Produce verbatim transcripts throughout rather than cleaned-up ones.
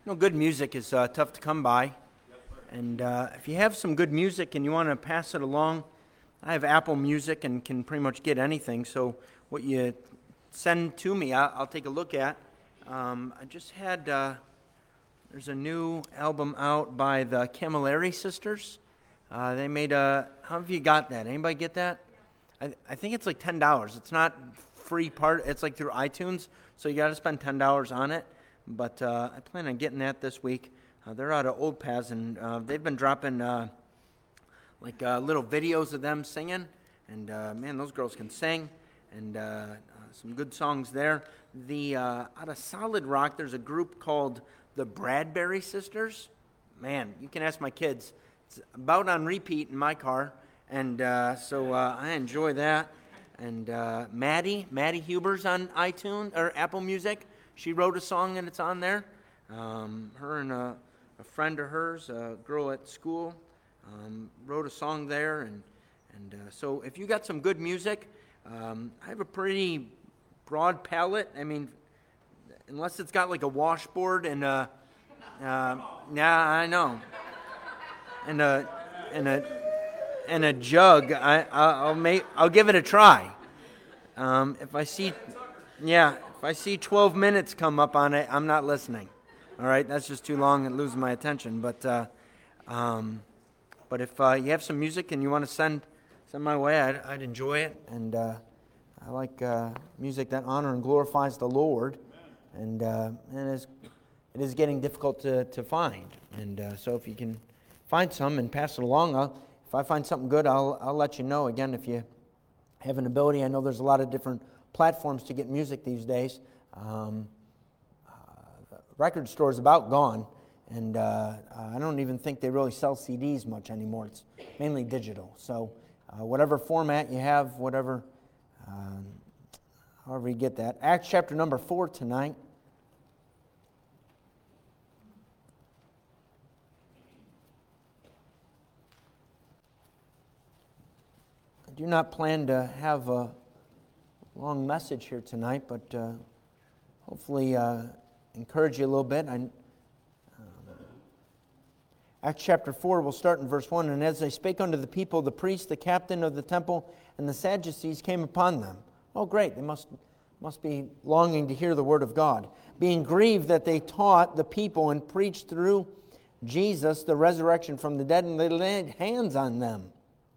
know, good music is uh, tough to come by. And uh, if you have some good music and you want to pass it along, I have Apple Music and can pretty much get anything. So what you send to me, I'll, I'll take a look at. Um, I just had, uh, there's a new album out by the Camilleri Sisters. Uh, they made a, how have you got that? Anybody get that? I, I think it's like ten dollars. It's not free part, it's like through iTunes, so you got to spend ten dollars on it. But uh, I plan on getting that this week. Uh, they're out of Old Paths, and uh, they've been dropping uh, like uh, little videos of them singing. And uh, man, those girls can sing, and uh, uh, some good songs there. The uh, out of Solid Rock, there's a group called the Bradbury Sisters. Man, you can ask my kids. It's about on repeat in my car, and uh, so uh, I enjoy that. And uh, Maddie, Maddie Huber's on iTunes or Apple Music. She wrote a song and it's on there. Um, her and a, a friend of hers, a girl at school, um, wrote a song there. And and uh, so if you got some good music, um, I have a pretty broad palette. I mean, unless it's got like a washboard and a, uh, yeah, I know, and a and a and a jug, I I'll make I'll give it a try. Um, if I see, yeah. If I see twelve minutes come up on it, I'm not listening. All right, that's just too long and loses my attention. But uh, um, but if uh, you have some music and you want to send send my way, I'd, I'd enjoy it. And uh, I like uh, music that honor and glorifies the Lord. And uh, and it is, it is getting difficult to, to find. And uh, so if you can find some and pass it along, I'll, if I find something good, I'll I'll let you know. Again, if you have an ability, I know there's a lot of different platforms to get music these days. Um, uh, the record store is about gone, and uh, I don't even think they really sell C Ds much anymore. It's mainly digital. So uh, whatever format you have, whatever, um, however you get that. Acts chapter number four tonight. I do not plan to have a long message here tonight, but uh, hopefully uh, encourage you a little bit. I, um, Acts chapter four, we'll start in verse one. And as they spake unto the people, the priest, the captain of the temple, and the Sadducees came upon them. Oh, great. They must, must be longing to hear the word of God. Being grieved that they taught the people and preached through Jesus the resurrection from the dead, and they laid hands on them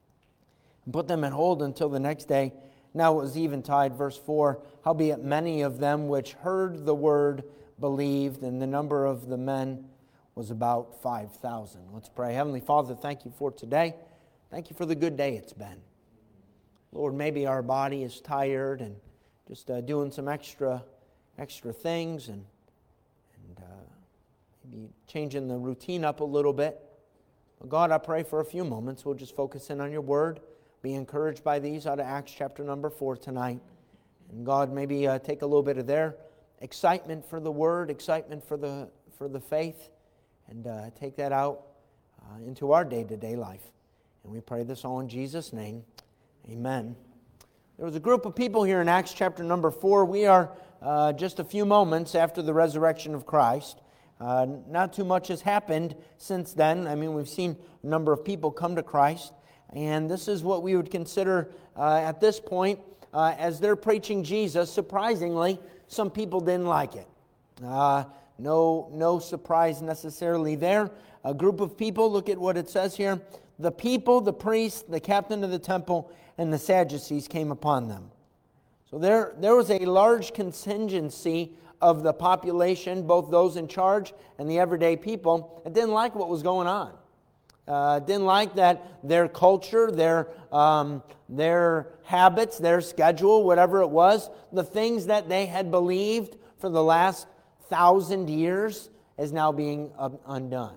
and put them in hold until the next day. Now it was eventide, verse four, howbeit many of them which heard the word believed, and the number of the men was about five thousand. Let's pray. Heavenly Father, thank you for today. Thank you for the good day it's been. Lord, maybe our body is tired and just uh, doing some extra extra things and, and uh, maybe changing the routine up a little bit. But God, I pray for a few moments we'll just focus in on your word. Be encouraged by these out of Acts chapter number four tonight. And God, maybe uh, take a little bit of their excitement for the Word, excitement for the for the faith, and uh, take that out uh, into our day-to-day life. And we pray this all in Jesus' name. Amen. There was a group of people here in Acts chapter number four. We are uh, just a few moments after the resurrection of Christ. Uh, not too much has happened since then. I mean, we've seen a number of people come to Christ. And this is what we would consider uh, at this point, uh, as they're preaching Jesus, surprisingly, some people didn't like it. Uh, no, no surprise necessarily there. A group of people, look at what it says here. The people, the priest, the captain of the temple, and the Sadducees came upon them. So there, there was a large contingency of the population, both those in charge and the everyday people, that didn't like what was going on. Uh, didn't like that their culture, their um, their habits, their schedule, whatever it was, the things that they had believed for the last thousand years is now being uh, undone.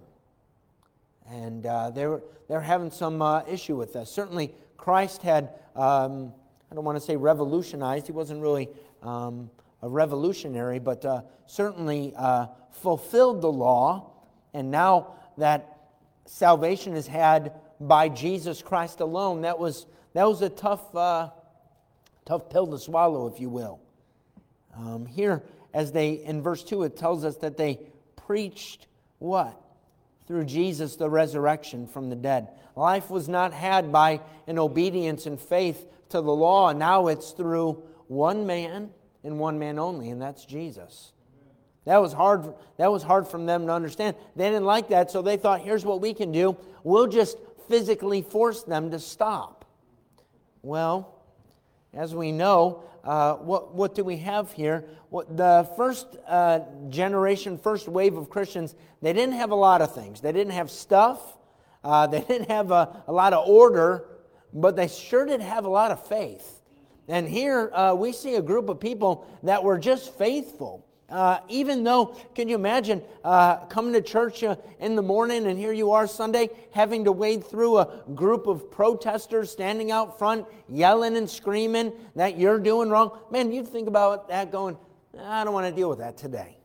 And uh, they were they're having some uh, issue with this. Certainly, Christ had um, I don't want to say revolutionized. He wasn't really um, a revolutionary, but uh, certainly uh, fulfilled the law. And now that salvation is had by Jesus Christ alone, that was that was a tough uh, tough pill to swallow, if you will. Um, here, as they in verse two, it tells us that they preached what? Through Jesus, the resurrection from the dead. Life was not had by an obedience and faith to the law. Now it's through one man and one man only, and that's Jesus. That was hard. That was hard for them to understand. They didn't like that, so they thought, here's what we can do. We'll just physically force them to stop. Well, as we know, uh, what, what do we have here? What, the first uh, generation, first wave of Christians, they didn't have a lot of things. They didn't have stuff. Uh, they didn't have a, a lot of order, but they sure did have a lot of faith. And here uh, we see a group of people that were just faithful. Uh, even though, can you imagine uh, coming to church uh, in the morning and here you are Sunday having to wade through a group of protesters standing out front yelling and screaming that you're doing wrong? Man, you'd think about that going, I don't want to deal with that today.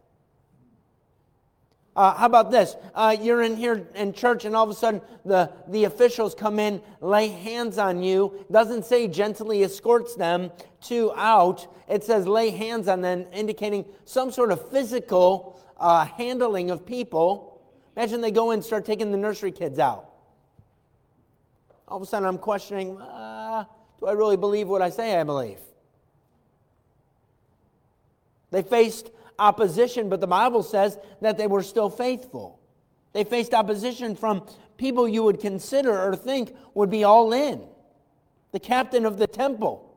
Uh, how about this? Uh, you're in here in church and all of a sudden the, the officials come in, lay hands on you. It doesn't say gently escorts them to out. It says lay hands on them, indicating some sort of physical uh, handling of people. Imagine they go in and start taking the nursery kids out. All of a sudden I'm questioning, uh, do I really believe what I say I believe? They faced opposition, but the Bible says that they were still faithful. They faced opposition from people you would consider or think would be all in. The captain of the temple.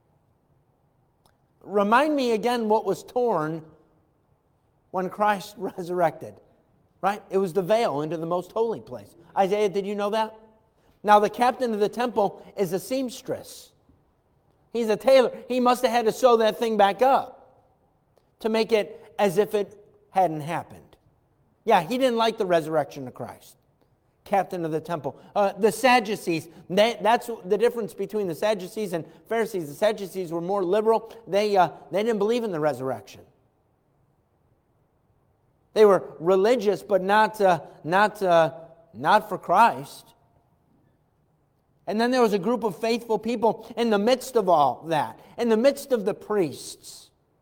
Remind me again what was torn when Christ resurrected. Right? It was the veil into the most holy place. Isaiah, did you know that? Now the captain of the temple is a seamstress. He's a tailor. He must have had to sew that thing back up to make it as if it hadn't happened. Yeah, he didn't like the resurrection of Christ. Captain of the temple. Uh, the Sadducees, they, that's the difference between the Sadducees and Pharisees. The Sadducees were more liberal. They, uh, they didn't believe in the resurrection. They were religious, but not, uh, not, uh, not for Christ. And then there was a group of faithful people in the midst of all that, in the midst of the priests,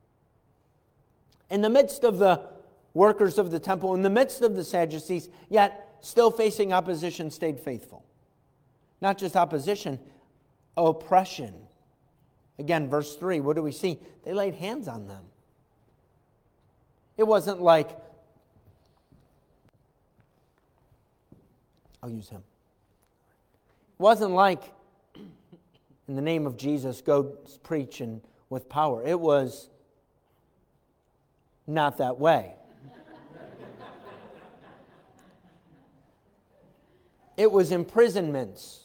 in the midst of the workers of the temple, in the midst of the Sadducees, yet still facing opposition, stayed faithful. Not just opposition, oppression. Again, verse three, what do we see? They laid hands on them. It wasn't like, I'll use him. It wasn't like, in the name of Jesus, go preach and with power. It was not that way. It was imprisonments.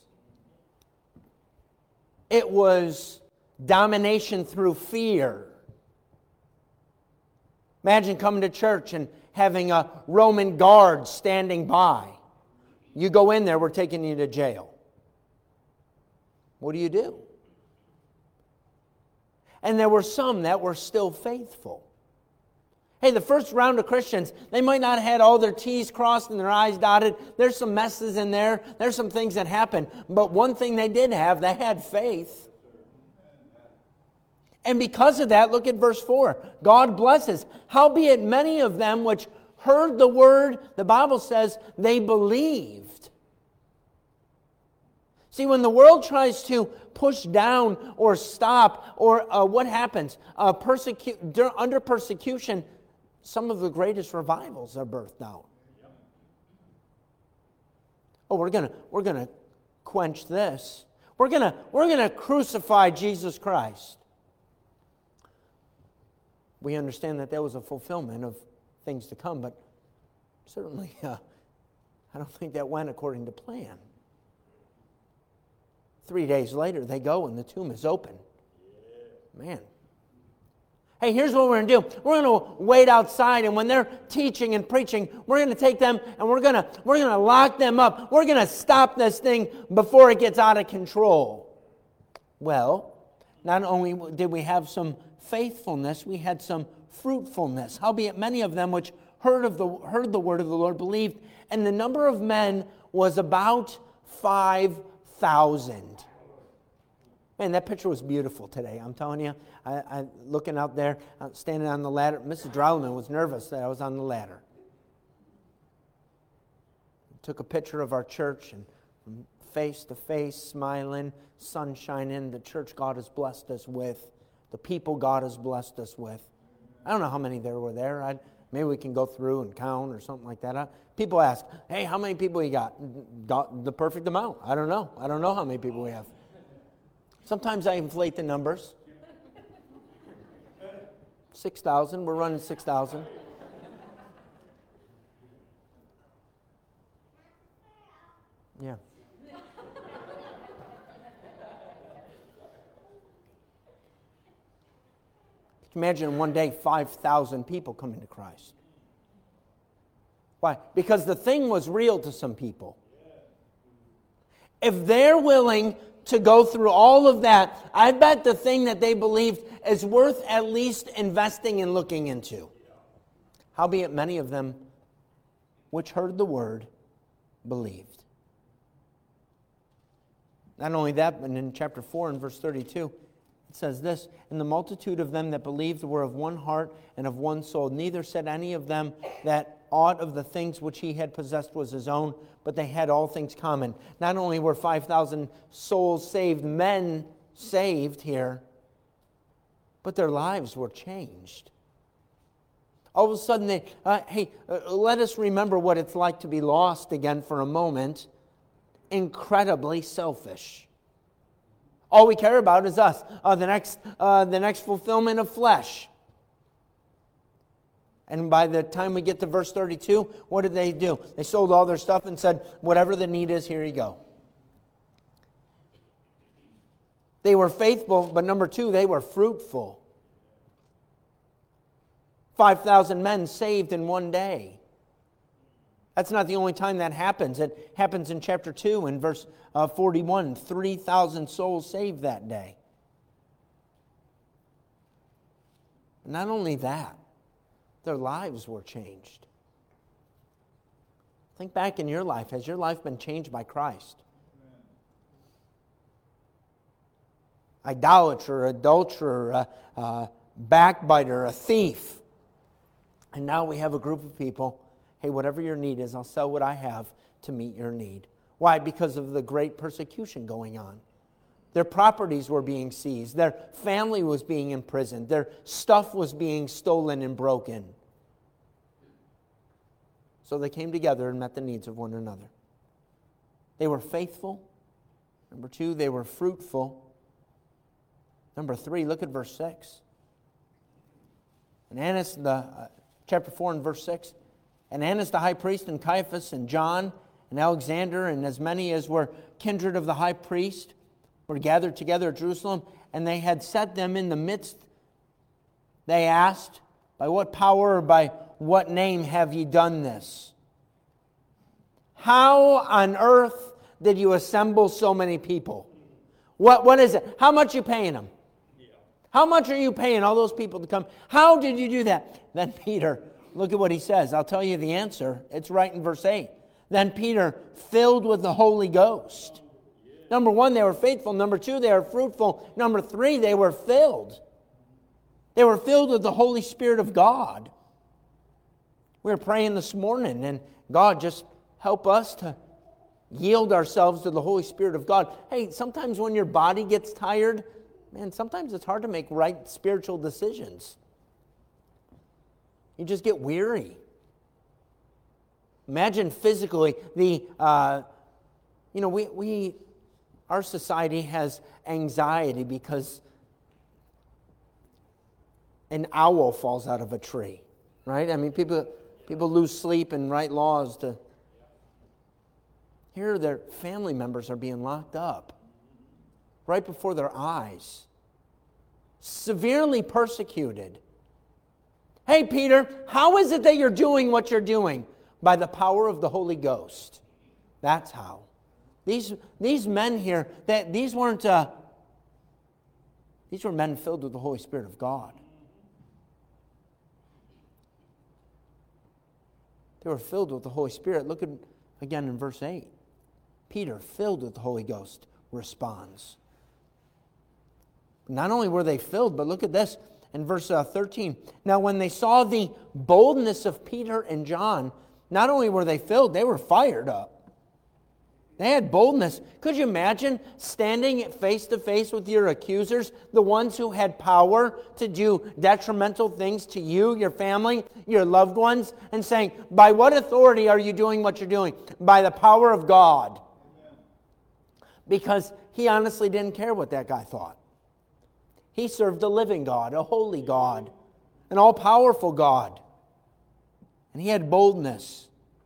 It was domination through fear. Imagine coming to church and having a Roman guard standing by. You go in there, we're taking you to jail. What do you do? And there were some that were still faithful. Hey, the first round of Christians, they might not have had all their T's crossed and their I's dotted. There's some messes in there. There's some things that happened. But one thing they did have, they had faith. And because of that, look at verse four. God blesses. Howbeit many of them which heard the word, the Bible says, they believed. See, when the world tries to push down or stop, or uh, what happens? Uh, persecu- under persecution, some of the greatest revivals are birthed out. Oh, we're gonna we're gonna quench this. We're gonna we're gonna crucify Jesus Christ. We understand that that was a fulfillment of things to come, but certainly uh, I don't think that went according to plan. Three days later, they go and the tomb is open. Man. Hey, here's what we're going to do. We're going to wait outside, and when they're teaching and preaching, we're going to take them and we're going to we're going to lock them up. We're going to stop this thing before it gets out of control. Well, not only did we have some faithfulness, we had some fruitfulness. Howbeit many of them which heard of the heard the word of the Lord believed, and the number of men was about five thousand. Man, that picture was beautiful today. I'm telling you, I, I looking out there, uh, standing on the ladder. Missus Drowman was nervous that I was on the ladder. Took a picture of our church and from face to face, smiling, sun shining, the church God has blessed us with, the people God has blessed us with. I don't know how many there were there. I'd, maybe we can go through and count or something like that. I, people ask, hey, how many people you got? got? The perfect amount. I don't know. I don't know how many people we have. Sometimes I inflate the numbers. six thousand. We're running six thousand. Yeah. Imagine one day five thousand people coming to Christ. Why? Because the thing was real to some people. If they're willing to go through all of that, I bet the thing that they believed is worth at least investing and looking into. Howbeit many of them which heard the word believed. Not only that, but in chapter four and verse thirty-two, it says this, and the multitude of them that believed were of one heart and of one soul. Neither said any of them that aught of the things which he had possessed was his own, but they had all things common. Not only were five thousand souls saved, men saved here, but their lives were changed. All of a sudden, they, uh, hey, uh, let us remember what it's like to be lost again for a moment. Incredibly selfish. All we care about is us. Uh, the next, uh, the next fulfillment of flesh. And by the time we get to verse thirty-two, what did they do? They sold all their stuff and said, whatever the need is, here you go. They were faithful, but number two, they were fruitful. five thousand men saved in one day. That's not the only time that happens. It happens in chapter two in verse uh, forty-one. three thousand souls saved that day. Not only that, their lives were changed. Think back in your life. Has your life been changed by Christ? Amen. Idolater, adulterer, uh, uh, backbiter, a thief. And now we have a group of people, hey, whatever your need is, I'll sell what I have to meet your need. Why? Because of the great persecution going on. Their properties were being seized. Their family was being imprisoned. Their stuff was being stolen and broken. So they came together and met the needs of one another. They were faithful. Number two, they were fruitful. Number three, look at verse six. And Annas, the, uh, chapter four and verse six. And Annas the high priest, and Caiaphas, and John, and Alexander, and as many as were kindred of the high priest, were gathered together at Jerusalem, and they had set them in the midst. They asked, by what power or by what name have ye done this? How on earth did you assemble so many people? What, what is it? How much are you paying them? How much are you paying all those people to come? How did you do that? Then Peter, look at what he says. I'll tell you the answer. It's right in verse eight. Then Peter, filled with the Holy Ghost. Number one, they were faithful. Number two, they were fruitful. Number three, they were filled. They were filled with the Holy Spirit of God. We were praying this morning, and God, just help us to yield ourselves to the Holy Spirit of God. Hey, sometimes when your body gets tired, man, sometimes it's hard to make right spiritual decisions. You just get weary. Imagine physically the, uh, you know, we, we, our society has anxiety because an owl falls out of a tree, right? I mean, people, people lose sleep and write laws to. Here, their family members are being locked up right before their eyes, severely persecuted. Hey, Peter, how is it that you're doing what you're doing? By the power of the Holy Ghost. That's how. These, these men here, that these weren't, uh, these were men filled with the Holy Spirit of God. They were filled with the Holy Spirit. Look at, again in verse eight. Peter, filled with the Holy Ghost, responds. Not only were they filled, but look at this in verse uh, thirteen. Now when they saw the boldness of Peter and John Not only were they filled, they were fired up. They had boldness. Could you imagine standing face to face with your accusers, the ones who had power to do detrimental things to you, your family, your loved ones, and saying, by what authority are you doing what you're doing? By the power of God. Because he honestly didn't care what that guy thought. He served a living God, a holy God, an all-powerful God. And he had boldness.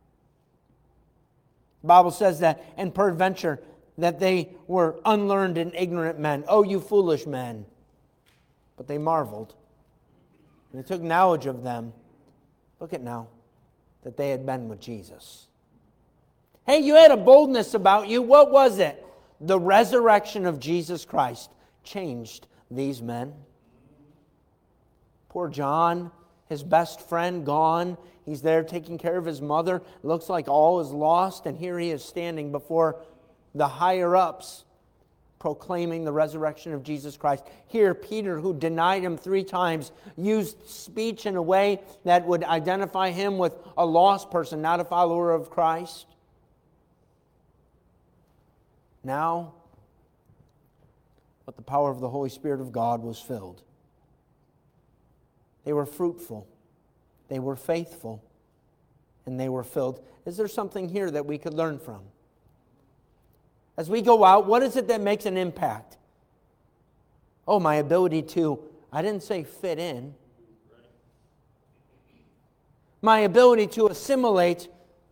The Bible says that, and peradventure, that they were unlearned and ignorant men. Oh, you foolish men. But they marveled. And it took knowledge of them. Look at now, that they had been with Jesus. Hey, you had a boldness about you. What was it? The resurrection of Jesus Christ changed these men. Poor John, his best friend, gone. He's there taking care of his mother. It looks like all is lost. And here he is standing before the higher-ups proclaiming the resurrection of Jesus Christ. Here, Peter, who denied him three times, used speech in a way that would identify him with a lost person, not a follower of Christ. Now, with the power of the Holy Spirit of God was filled. They were fruitful. They were faithful, and they were filled. Is there something here that we could learn from? As we go out, what is it that makes an impact? Oh, my ability to, I didn't say fit in. My ability to assimilate.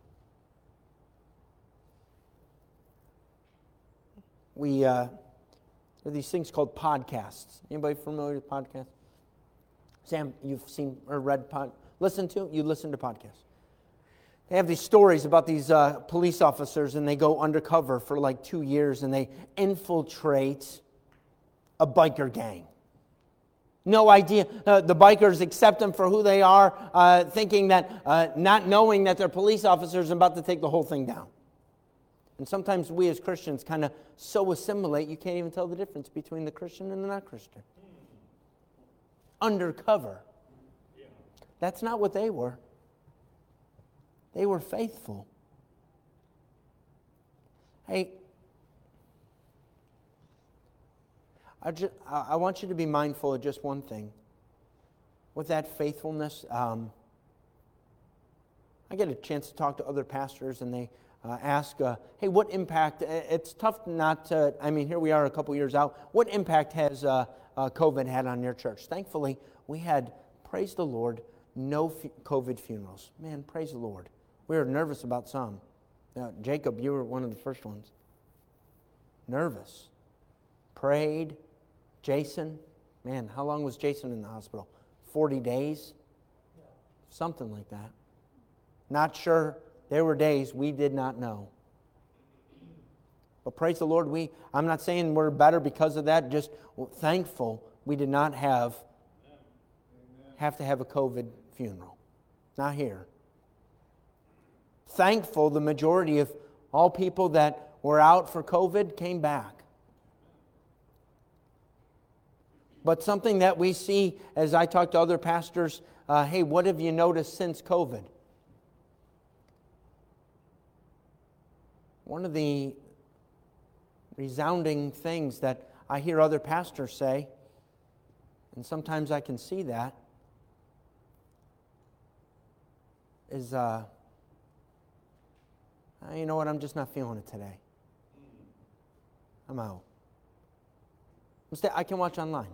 We, uh, there are these things called podcasts. Anybody familiar with podcasts? Sam, you've seen or read pod, listen to? You listen to podcasts. They have these stories about these uh, police officers, and they go undercover for like two years, and they infiltrate a biker gang. No idea. Uh, the bikers accept them for who they are, uh, thinking that, uh, not knowing that they're police officers and about to take the whole thing down. And sometimes we as Christians kind of so assimilate, you can't even tell the difference between the Christian and the not-Christian. Undercover. That's not what they were. They were faithful. Hey, I, just, I want you to be mindful of just one thing. With that faithfulness, um, I get a chance to talk to other pastors, and they uh, ask, uh, hey, what impact, it's tough not to, I mean, here we are a couple years out, what impact has uh, uh, COVID had on your church? Thankfully, we had, praise the Lord, no f- COVID funerals. Man, praise the Lord. We were nervous about some. Now, Jacob, you were one of the first ones. Nervous. Prayed. Jason, man, how long was Jason in the hospital? forty days? Something like that. Not sure. There were days we did not know. But praise the Lord, we, I'm not saying we're better because of that, just thankful we did not have, have to have a COVID funeral. Not here. Thankful the majority of all people that were out for COVID came back. But something that we see as I talk to other pastors, uh, hey, what have you noticed since COVID? One of the resounding things that I hear other pastors say, and sometimes I can see that, is, uh, you know what, I'm just not feeling it today. I'm out. Instead, I can watch online.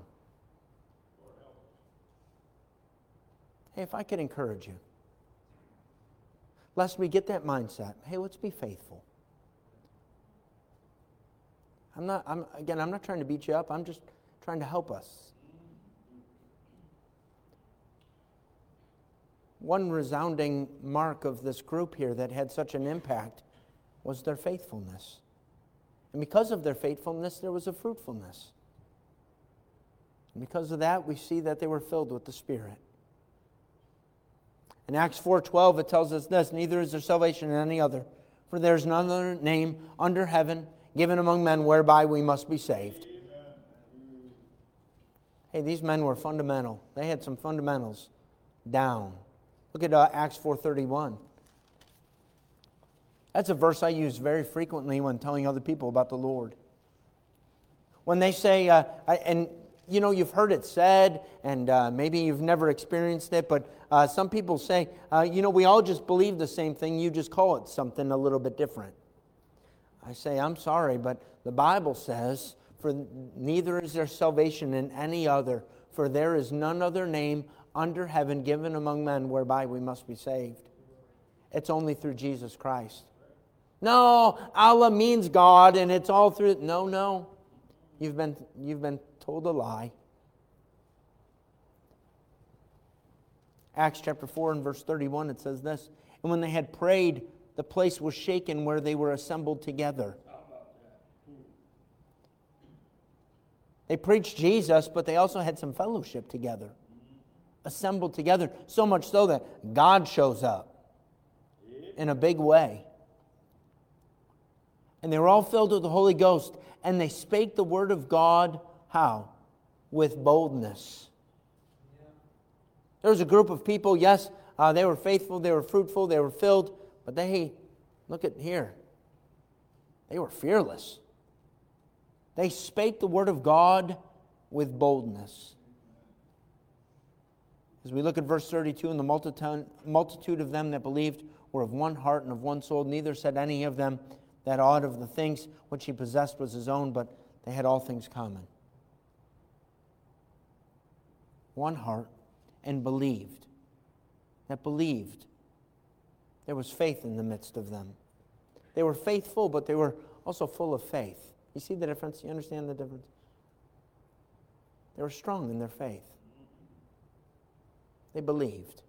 Hey, if I could encourage you, lest we get that mindset, hey, let's be faithful. I'm not, I'm, again, I'm not trying to beat you up. I'm just trying to help us. One resounding mark of this group here that had such an impact was their faithfulness. And because of their faithfulness, there was a fruitfulness. And because of that, we see that they were filled with the Spirit. In Acts four twelve, it tells us this, neither is there salvation in any other, for there is none other name under heaven given among men whereby we must be saved. Hey, these men were fundamental. They had some fundamentals down. Look at uh, Acts four thirty-one. That's a verse I use very frequently when telling other people about the Lord. When they say, uh, I, and you know, you've heard it said, and uh, maybe you've never experienced it, but uh, some people say, uh, you know, we all just believe the same thing, you just call it something a little bit different. I say, I'm sorry, but the Bible says, for neither is there salvation in any other, for there is none other name under heaven given among men whereby we must be saved. It's only through Jesus Christ. No, Allah means God, and it's all through. No, no. You've been, you've been told a lie. Acts chapter four and verse thirty-one, it says this, and when they had prayed, the place was shaken where they were assembled together. They preached Jesus, but they also had some fellowship together. Assembled together, so much so that God shows up in a big way. And they were all filled with the Holy Ghost, and they spake the word of God, how? With boldness. There was a group of people, yes, uh, they were faithful, they were fruitful, they were filled, but they, look at here, they were fearless. They spake the word of God with boldness. As we look at verse thirty-two, and the multitude, multitude of them that believed were of one heart and of one soul, neither said any of them that aught of the things which he possessed was his own, but they had all things common. One heart, and believed. That believed. There was faith in the midst of them. They were faithful, but they were also full of faith. You see the difference? You understand the difference? They were strong in their faith. They believed.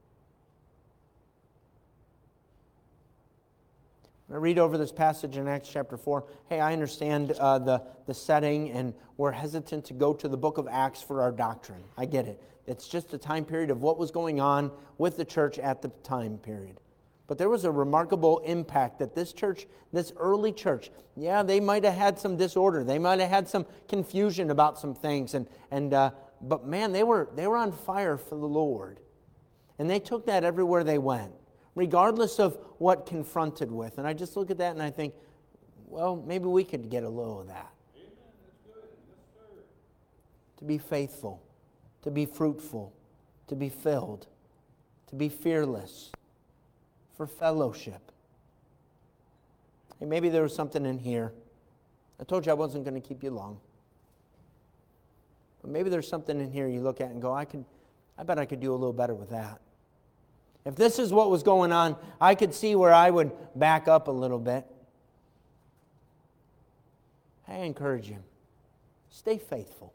When I read over this passage in Acts chapter four, hey, I understand uh, the, the setting, and we're hesitant to go to the book of Acts for our doctrine. I get it. It's just a time period of what was going on with the church at the time period. But there was a remarkable impact that this church, this early church, yeah, they might have had some disorder. They might have had some confusion about some things. And, and uh, but man, they were, they were on fire for the Lord. And they took that everywhere they went, regardless of what confronted with. And I just look at that and I think, well, maybe we could get a little of that. Amen. That's good. Yes, sir. To be faithful, to be fruitful, to be filled, to be fearless, for fellowship. Hey, maybe there was something in here. I told you I wasn't going to keep you long. But maybe there's something in here you look at and go, I could, I bet I could do a little better with that. If this is what was going on, I could see where I would back up a little bit. I encourage you, stay faithful.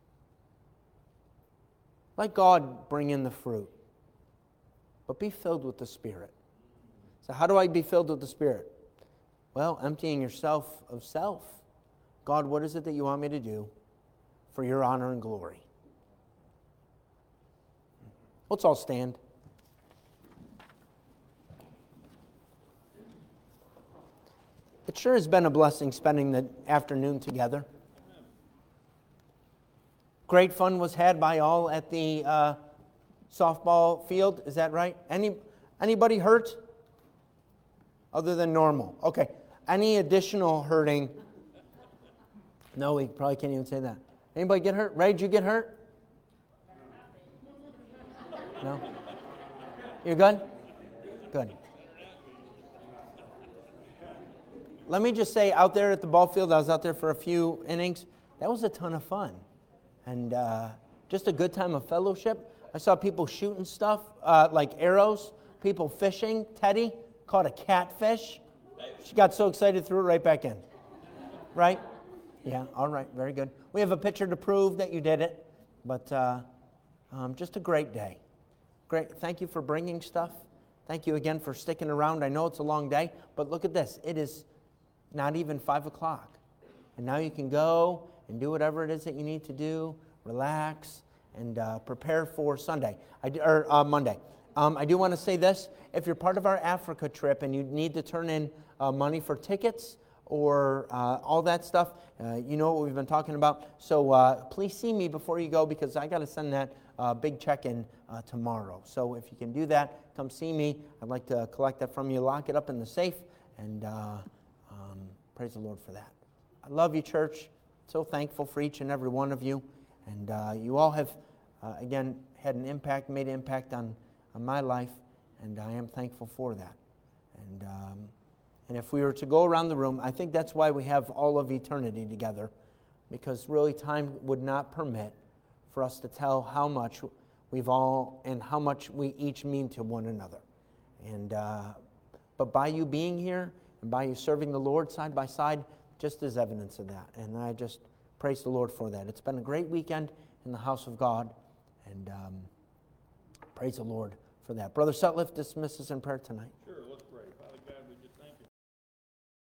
Let God bring in the fruit, but be filled with the Spirit. So how do I be filled with the Spirit? Well, emptying yourself of self. God, what is it that you want me to do for your honor and glory? Let's all stand. It sure has been a blessing spending the afternoon together. Great fun was had by all at the uh, softball field. Is that right? Any anybody hurt? Other than normal. Okay. Any additional hurting? No, we probably can't even say that. Anybody get hurt? Ray, did you get hurt? No? You're good? Good. Let me just say, out there at the ball field, I was out there for a few innings. That was a ton of fun. And uh, just a good time of fellowship. I saw people shooting stuff, uh, like arrows, people fishing. Teddy caught a catfish. She got so excited, threw it right back in. Right? Yeah, all right, very good. We have a picture to prove that you did it. But uh, um, just a great day. Great. Thank you for bringing stuff. Thank you again for sticking around. I know it's a long day, but look at this. It is not even five o'clock. And now you can go and do whatever it is that you need to do, relax, and uh, prepare for Sunday, I do, or uh, Monday. Um, I do want to say this. If you're part of our Africa trip and you need to turn in uh, money for tickets or uh, all that stuff, uh, you know what we've been talking about. So uh, please see me before you go, because I got to send that uh, big check in uh, tomorrow. So if you can do that, come see me. I'd like to collect that from you, lock it up in the safe, And uh, um, praise the Lord for that. I love you, church. So thankful for each and every one of you. And uh, you all have, uh, again, had an impact, made an impact on, on my life. And I am thankful for that. And um, and if we were to go around the room, I think that's why we have all of eternity together. Because really time would not permit for us to tell how much we've all, and how much we each mean to one another. And uh, but by you being here, and by you serving the Lord side by side, just as evidence of that. And I just praise the Lord for that. It's been a great weekend in the house of God. And um, praise the Lord for that. Brother Sutliff dismisses in prayer tonight.